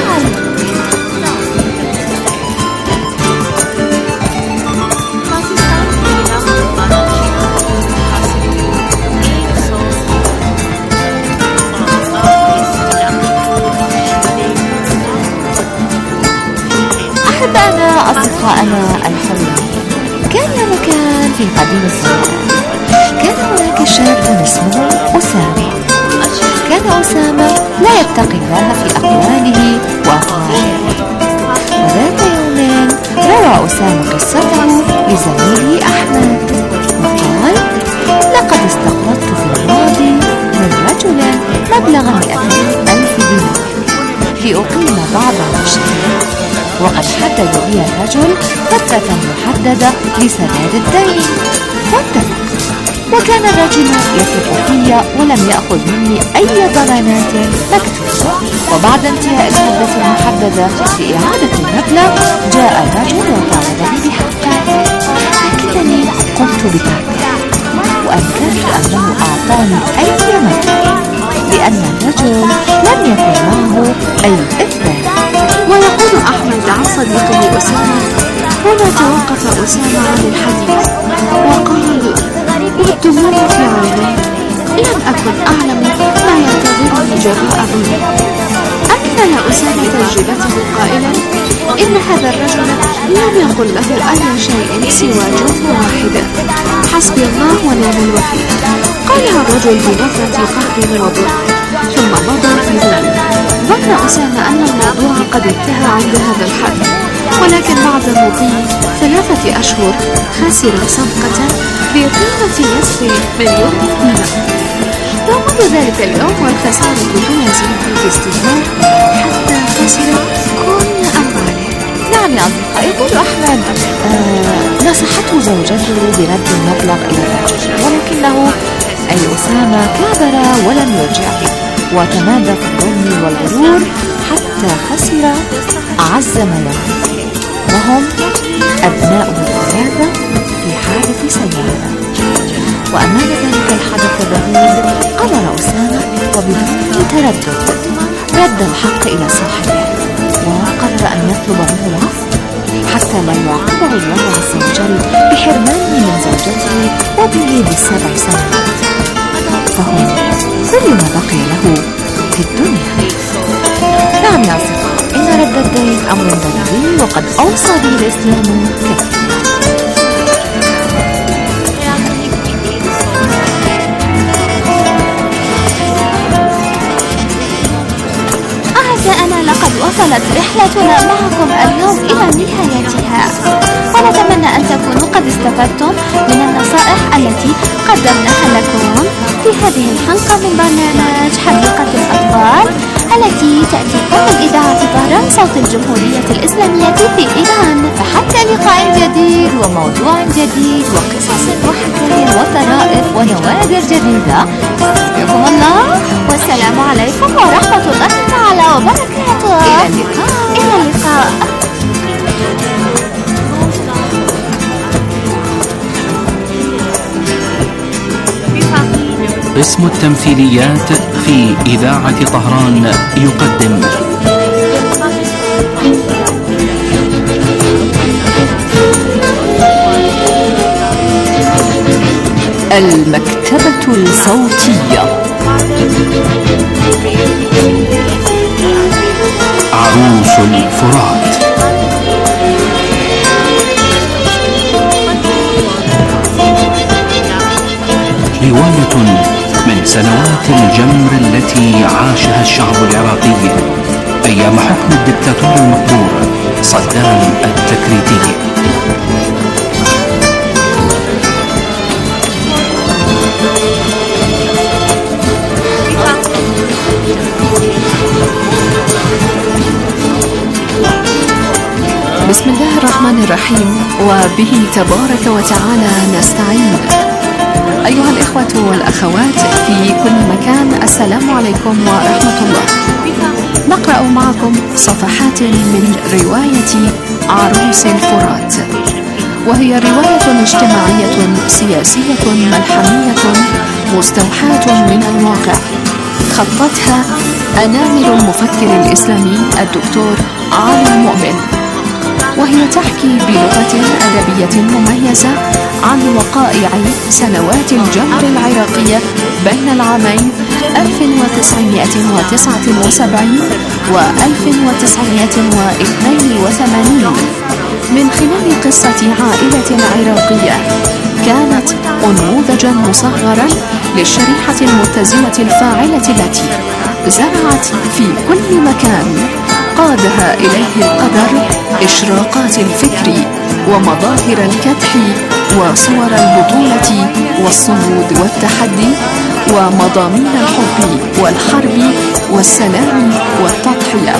أحبائنا أصدقائنا الحلوين، كان يا مكان في قديم الزمان كان هناك شاب اسمه أسامة. كان أسامة لا يتقي الله في أقواله وأفعاله، وذات يوم روى أسامة قصته لزميله أحمد وقال: لقد استقرضت في الماضي من رجل مبلغ مئتين ألف دينار لأقيم بعض المشتريات، وقد حدد لي الرجل فترة محددة لسداد الدين، فاتفق. وكان الرجل يثق في ولم يأخذ مني أي ضمانات مكتوبة. وبعد انتهاء المدة المحددة لإعادة المبلغ جاء الرجل وطالب لي بحقه، لكنني قمت بتركه وأنكرت أنه أعطاني أي مبلغ لأن الرجل لم يكن معه أي إثبات. ويقول أحمد عن صديقه أسامة: هنا توقف أسامة عن الحديث وقال والدموع في عينيه: لم أكن أعلم ما ينتظرني جراء ظلمي. أكمل أسامة تجربته قائلا: إن هذا الرجل لم يقل له أي شيء سوى جملة واحدة: حسبي الله ونعم الوكيل. قالها الرجل بنبرة قهر وضر، ثم مضى في ذلك. ظن أسامة أن الموضوع قد انتهى عند هذا الحد، ولكن بعد مضي ثلاثة أشهر خسر صفقة بقيمة نصف مليون دينار. ومنذ ذلك اليوم والخسارة تلازمه باستمرار حتى خسر كل أمواله. نعم يا أصدقائي، يقول أحمد آه نصحته زوجته برد المبلغ إلى الرجل، ولكنه أي أسامة كابر ولم يرجع، وتمادى في الظلم والغرور حتى خسر أعز ما له، وهم أبناؤه الثلاثة في حادث سيارة. وأمام ذلك الحدث الرهيب قرر أسامة وبدون تردد رد الحق إلى صاحبه، وقرر أن يطلب منه العفو حتى لا يعاقبه الله عز وجل بحرمانه من زوجته وابنه بسبع سنوات، فهم كل ما بقي له في الدنيا. نعم يا أصدقائي، إن رد الدين أمر ضروري وقد أوصى به الإسلام كثيرا. أعزائنا، لقد وصلت رحلتنا معكم اليوم إلى نهايتها، ونتمنى أن تكونوا قد استفدتم من النصائح التي قدمناها لكم في هذه الحلقة من برنامج حديقة الأطفال التي تأتيكم من إذاعة طهران صوت الجمهورية الإسلامية في إيران. فحتى لقاء جديد وموضوع جديد وقصص وحكاية وطرائف ونوادر جديدة، استودعكم الله والسلام عليكم ورحمة الله تعالى وبركاته. إلى اللقاء. إلى اللقاء. قسم التمثيليات في إذاعة طهران يقدم المكتبة الصوتية، عروس الفرات، رواية من سنوات الجمر التي عاشها الشعب العراقي أيام حكم الدكتاتور المقدور صدام التكريتي. بسم الله الرحمن الرحيم، وبه تبارك وتعالى نستعين. أيها الإخوة والأخوات في كل مكان، السلام عليكم ورحمة الله. نقرأ معكم صفحات من رواية عروس الفرات، وهي رواية اجتماعية سياسية ملحمية مستوحاة من الواقع، خطتها أنامل المفكر الإسلامي الدكتور علي مؤمن، وهي تحكي بلغة أدبية مميزة عن وقائع سنوات الجمر العراقية بين العامين ألف وتسعمائة وتسعة وسبعين و ألف وتسعمائة واثنين وثمانين، من خلال قصة عائلة عراقية كانت أنموذجا مصغرا للشريحة المتزنة الفاعلة التي زرعت في كل مكان قادها إليه القدر إشراقات الفكر ومظاهر الكدح وصور البطولة والصمود والتحدي ومضامين الحب والحرب والسلام والتضحية.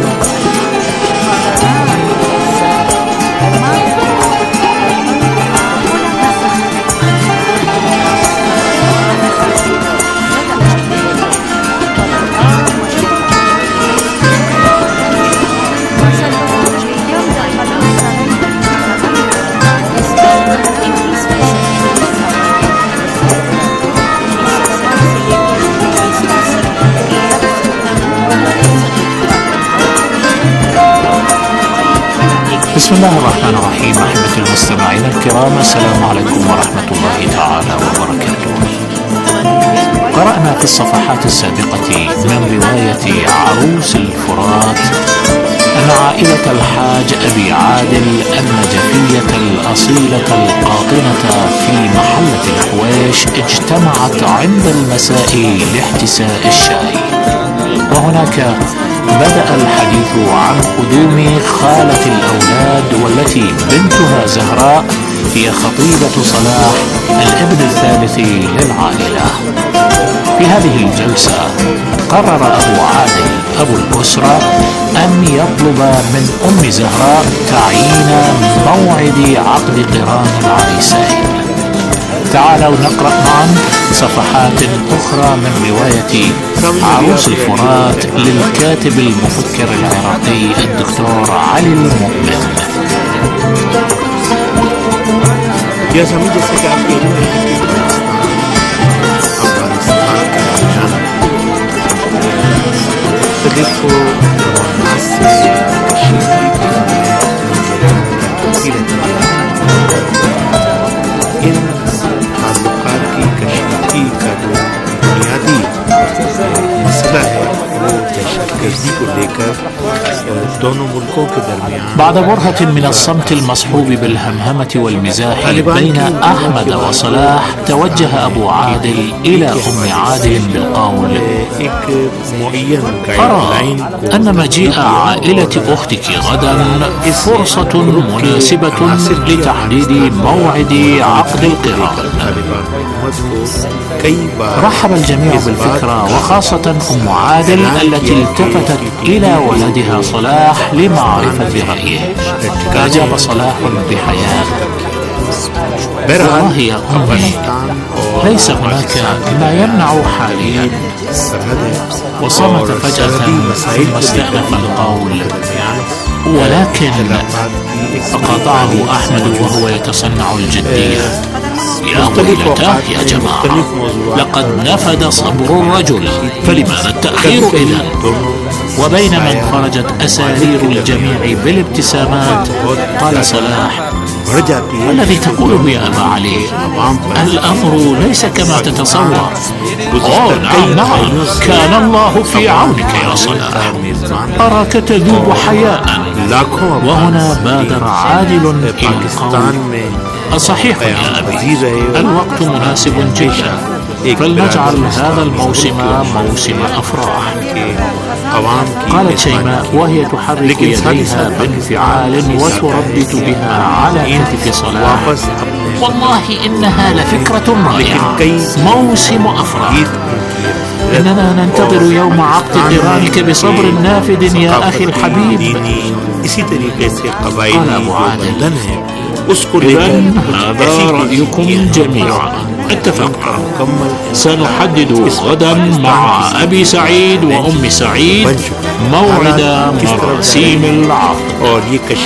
بسم الله الرحمن الرحيم. أحبتي المستمعين الكرام، السلام عليكم ورحمة الله تعالى وبركاته. قرأنا في الصفحات السابقة من رواية عروس الفرات أن عائلة الحاج أبي عادل النجفية الأصيلة القاطنة في محلة الحويش اجتمعت عند المساء لاحتساء الشاي، وهناك بدأ الحديث عن قدوم خالة الأولاد والتي بنتها زهراء هي خطيبة صلاح الابن الثالث للعائلة. في هذه الجلسة قرر أبو عادل أبو الأسرة أن يطلب من أم زهراء تعيين موعد عقد قران العريسين. تعالوا نقرأ معا صفحات أخرى من رواية عروس الفرات للكاتب المفكر العراقي الدكتور علي المؤمن. يا سامي जैसे कि आप कह रहे हैं कि अफगानिस्तान का दरमियान मुख्तलिफ रवानात से कशीदगी के इन ताल्लुकात की कशीदगी का जो बुनियादी मसला है वो दहशतगर्दी को लेकर दोनों मुल्कों के दरमियान بعد برهة من الصمت المصحوب بالهمهمة والمزاح بين أحمد وصلاح توجه أبو عادل إلى أم عادل بالقول: أرى أن مجيء عائلة أختك غدا فرصة مناسبة لتحديد موعد عقد القران. رحب الجميع بالفكرة وخاصة أم عادل التي التفتت إلى ولدها صلاح لمعرفة رأيه. فأجاب صلاح بحياء: والله يا أمي ليس هناك ما يمنع حاليا. وصمت فجأة ثم استأنف القول: ولكن فقاطعه أحمد وهو يتصنع الجدية: يا ويلتاه يا جماعة، لقد نفد صبر الرجل، فلماذا التأخير إذن؟ وبينما انفرجت أسارير الجميع بالابتسامات قال صلاح: والذي تقوله يا أبا علي الأمر ليس كما تتصور. أوه نعم نعم، كان الله في عونك يا صلاح، أراك تذوب حياء. وهنا بادر عادل إلى القول: الصحيح يا أبي، الوقت مناسب جدا، فلنجعل هذا الموسم موسم أفراح. قالت شيماء وهي تحرك يديها بانفعال وتربت بها على كتف صلاح: والله إنها لفكرة رائعة، موسم أفراح. إننا ننتظر يوم عقد قرانك بصبر نافذ يا أخي الحبيب. قال أبو عادل: إذن هذا رأيكم جميعا، اتفقنا. سنحدد غدا مع أبي سعيد وأم سعيد موعد مراسيم العقد.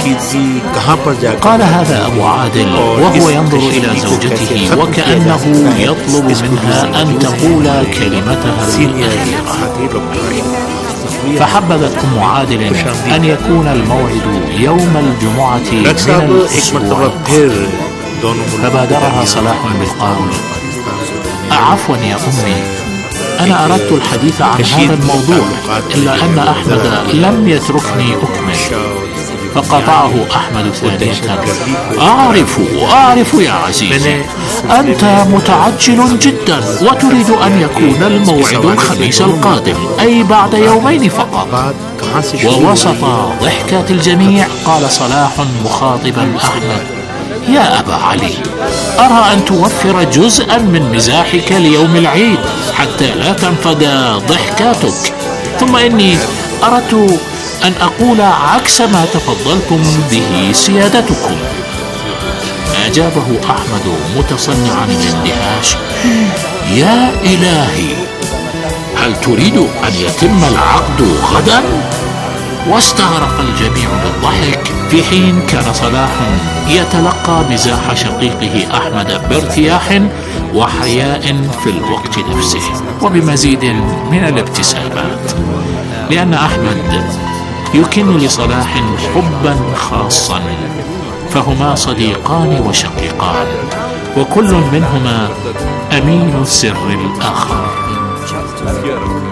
قال هذا أبو عادل وهو ينظر إلى زوجته وكأنه يطلب منها أن تقول كلمتها الأخيرة. فحبذت أم عادل أن يكون الموعد يوم الجمعة من الأسبوع، فبادرها صلاح بالقول: عفوا يا أمي، أنا أردت الحديث عن هذا الموضوع، إلا أن أحمد لم يتركني أكمل. فقطعه أحمد ثانية: أعرف أعرف يا عزيزي، أنت متعجل جدا وتريد أن يكون الموعد الخميس القادم، أي بعد يومين فقط. ووسط ضحكات الجميع قال صلاح مخاطبا أحمد: يا أبا علي، أرى أن توفر جزءا من مزاحك ليوم العيد حتى لا تنفد ضحكاتك. ثم إني أردت أن أقول عكس ما تفضلتم به سيادتكم. أجابه أحمد متصنعا باندهاش: يا إلهي، هل تريد أن يتم العقد غدا؟ واستغرق الجميع بالضحك، في حين كان صلاح يتلقى مزاح شقيقه أحمد بارتياح وحياء في الوقت نفسه وبمزيد من الابتسامات، لأن أحمد يكن لصلاح حبا خاصا، فهما صديقان وشقيقان، وكل منهما أمين سر الآخر.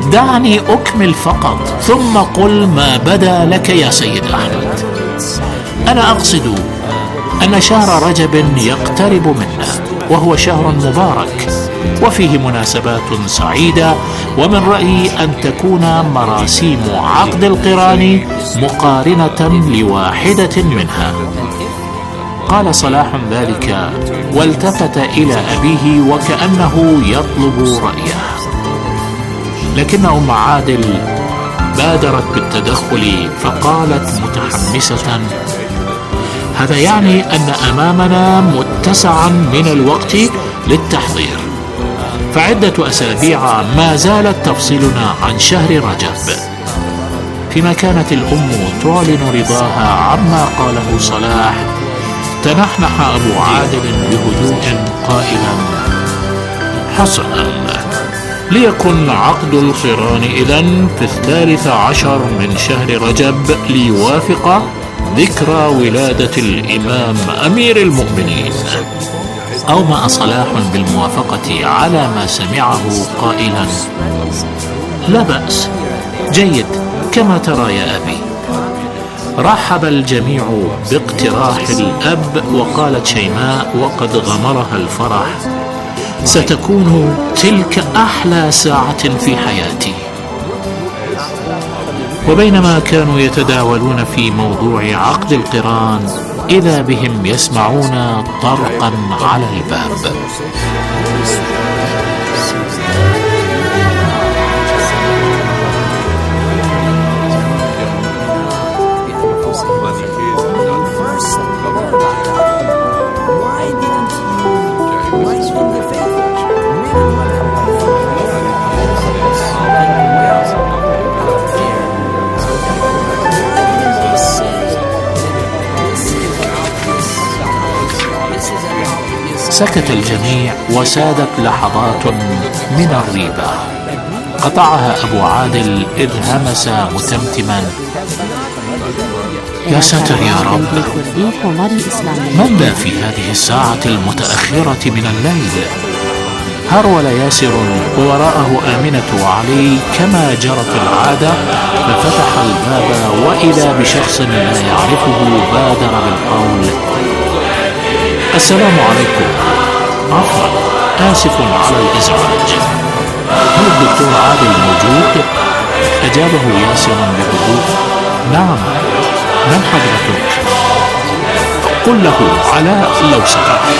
دعني أكمل فقط ثم قل ما بدا لك يا سيد أحمد. أنا أقصد أن شهر رجب يقترب منا، وهو شهر مبارك وفيه مناسبات سعيدة، ومن رأيي أن تكون مراسيم عقد القران مقارنة لواحدة منها. قال صلاح ذلك والتفت إلى أبيه وكأنه يطلب رأيه، لكن أم عادل بادرت بالتدخل فقالت متحمسة: هذا يعني أن أمامنا متسعا من الوقت للتحضير، فعدة أسابيع ما زالت تفصلنا عن شهر رجب. فيما كانت الأم تعلن رضاها عما قاله صلاح، تنحنح أبو عادل بهدوء قائلا: حسنا، ليكن عقد القران إذن في الثالث عشر من شهر رجب ليوافق ذكرى ولادة الإمام أمير المؤمنين. أومأ صلاح بالموافقة على ما سمعه قائلا: لا بأس، جيد كما ترى يا أبي. رحب الجميع باقتراح الأب، وقالت شيماء وقد غمرها الفرح: ستكون تلك أحلى ساعة في حياتي. وبينما كانوا يتداولون في موضوع عقد القران، إذا بهم يسمعون طرقا على الباب. سكت الجميع وسادت لحظات من الريبة. قطعها أبو عادل إذ همس متمتما: يا ساتر يا رب، من ذا في هذه الساعة المتأخرة من الليل؟ هرول ياسر ووراءه آمنة وعلي كما جرت العادة، ففتح الباب وإذا بشخص لا يعرفه بادر بالقول: السلام عليكم، عفوا آسف على الإزعاج، هل الدكتور عادل موجود؟ أجابه ياسر بهدوء: نعم، من حضرتك؟ قل له علاء لو سمحت.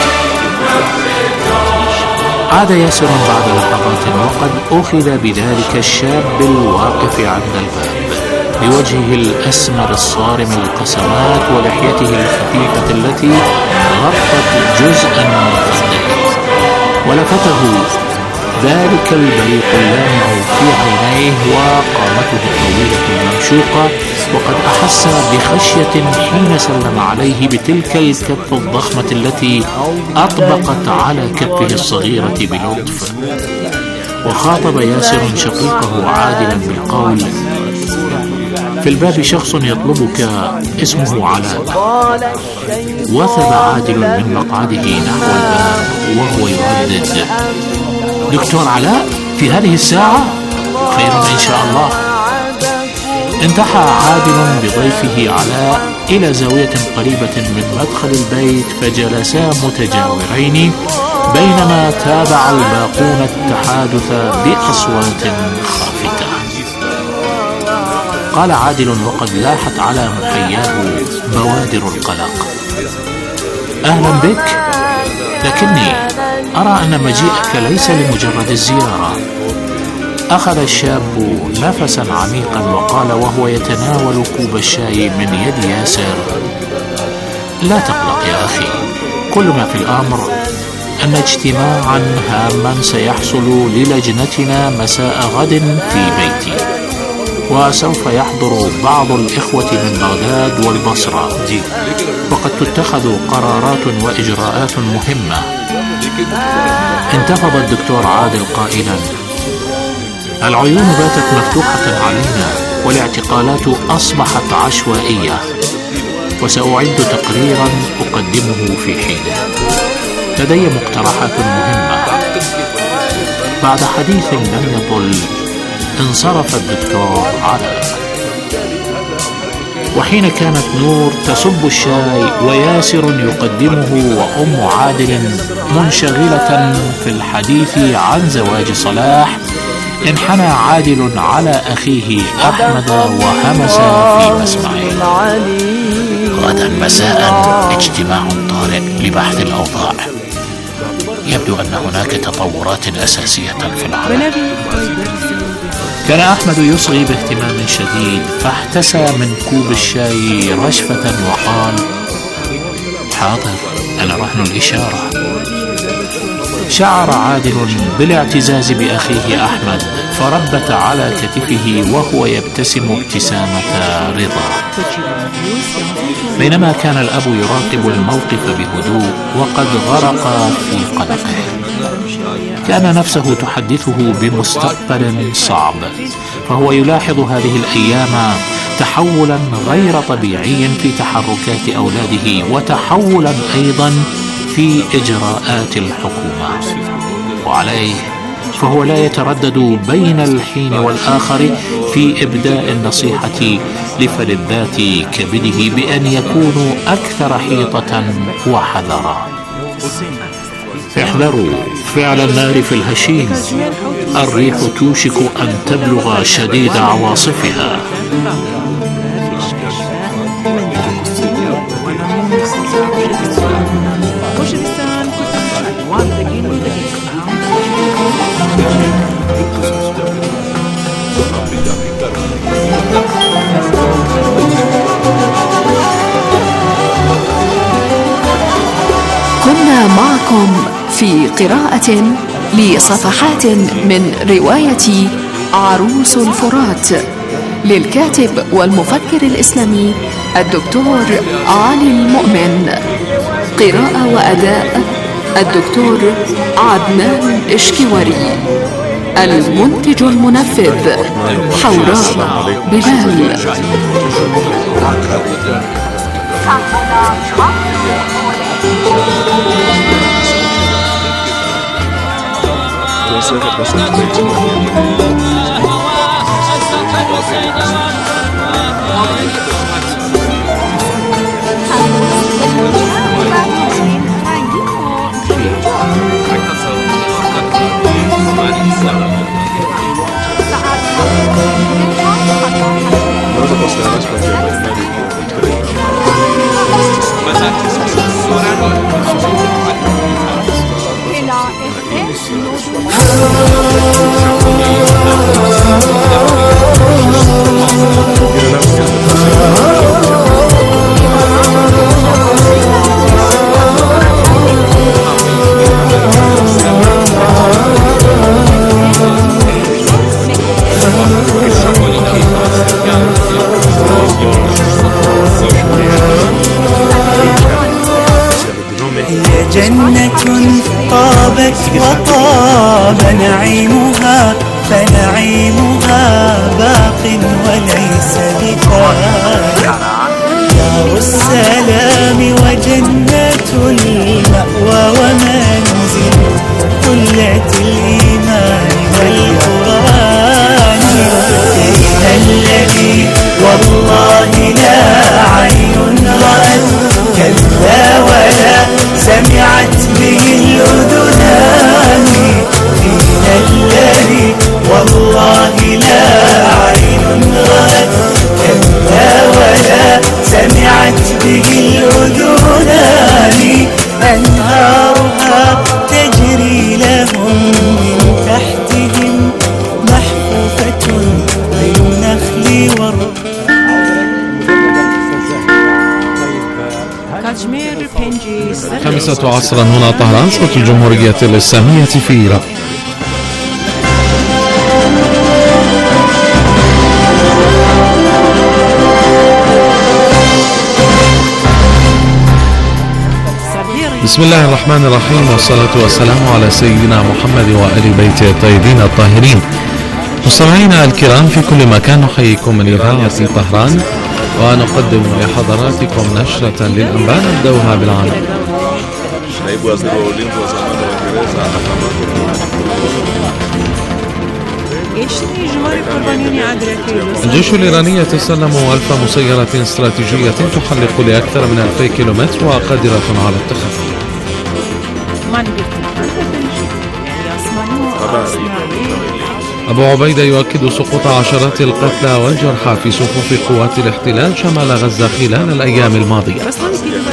عاد ياسر بعد لحظات وقد أخذ بذلك الشاب الواقف عند الباب بوجهه الأسمر الصارم القسمات ولحيته الخفيفة التي غطت جزءا من خده، ولفته ذلك البريق اللامع في عينيه وقامته الطويلة الممشوقة، وقد أحس بخشية حين سلم عليه بتلك الكف الضخمة التي أطبقت على كفه الصغيرة بلطف. وخاطب ياسر شقيقه عادلا بالقول: في الباب شخص يطلبك، اسمه علاء. وثب عادل من مقعده نحو الباب وهو يردد: دكتور علاء في هذه الساعة؟ خير إن شاء الله. انتحى عادل بضيفه علاء إلى زاوية قريبة من مدخل البيت، فجلسا متجاورين بينما تابع الباقون التحادث بأصوات خافتة. قال عادل وقد لاحت على محياه بوادر القلق: أهلا بك، لكني أرى أن مجيئك ليس لمجرد الزيارة. أخذ الشاب نفسا عميقا وقال وهو يتناول كوب الشاي من يد ياسر: لا تقلق يا أخي، كل ما في الأمر أن اجتماعا هاما سيحصل للجنتنا مساء غد في بيتي، وسوف يحضر بعض الإخوة من بغداد والبصرة، وقد تتخذ قرارات وإجراءات مهمة. انتفض الدكتور عادل قائلا: العيون باتت مفتوحة علينا، والاعتقالات أصبحت عشوائية، وسأعد تقريرا أقدمه في حينه. لدي مقترحات مهمة. بعد حديث لم يطل انصرف الدكتور علاء. وحين كانت نور تصب الشاي وياسر يقدمه وأم عادل منشغلة في الحديث عن زواج صلاح، انحنى عادل على أخيه أحمد وهمس في مسمعه: غدا مساء اجتماع طارئ لبحث الأوضاع، يبدو أن هناك تطورات أساسية في العمل. كان أحمد يصغي باهتمام شديد، فاحتسى من كوب الشاي رشفة وقال: حاضر، أنا رهن الإشارة. شعر عادل بالاعتزاز بأخيه أحمد، فربت على كتفه وهو يبتسم ابتسامة رضا. بينما كان الأب يراقب الموقف بهدوء وقد غرق في قلقه، كان نفسه تحدثه بمستقبل صعب، فهو يلاحظ هذه الأيام تحولا غير طبيعي في تحركات أولاده، وتحولا أيضا في إجراءات الحكومة. وعليه فهو لا يتردد بين الحين والآخر في إبداء النصيحة لفلذات كبده بأن يكونوا أكثر حيطة وحذرا. احذروا فعل النار في الهشيم، الريح توشك أن تبلغ شديد عواصفها. كنا معكم في قراءة لصفحات من رواية عروس الفرات للكاتب والمفكر الإسلامي الدكتور علي المؤمن. قراءة وأداء الدكتور عدنان إشكواري. المنتج المنفذ حوراء بلال. جنة طابت وطاب نعيمها، فنعيمها باق وليس بفانٍ. دار السلام وجنة المأوى ومنزل قلة الإيمان والقرآن. فيها الذي والله لا عين رأت كلا ولا سمعت به الأذنان. فينا الذي والله لا عين رأت كلا ولا سمعت به الأذنان. أنهارها تجري لهم من تحتهم محفوفة بالنخل والرب. خامسة عصرا هنا طهران، صوت الجمهورية الإسلامية في إيران. بسم الله الرحمن الرحيم، والصلاة والسلام على سيدنا محمد وآل بيته الطيبين الطاهرين. مستمعينا الكرام في كل مكان، نحييكم من إذاعة طهران ونقدم لحضراتكم نشرة للأنباء نبدأها بالعناوين. Naibu waziri wa ulinzi wa zamani wa Uingereza akamatwa. الجيش الإيراني يتسلم ألف مسيرة استراتيجية تحلق لأكثر من ألفي كيلومتر وقادرة على التخفي. أبو عبيدة يؤكد سقوط عشرات القتلى والجرحى في صفوف قوات الاحتلال شمال غزة خلال الأيام الماضية.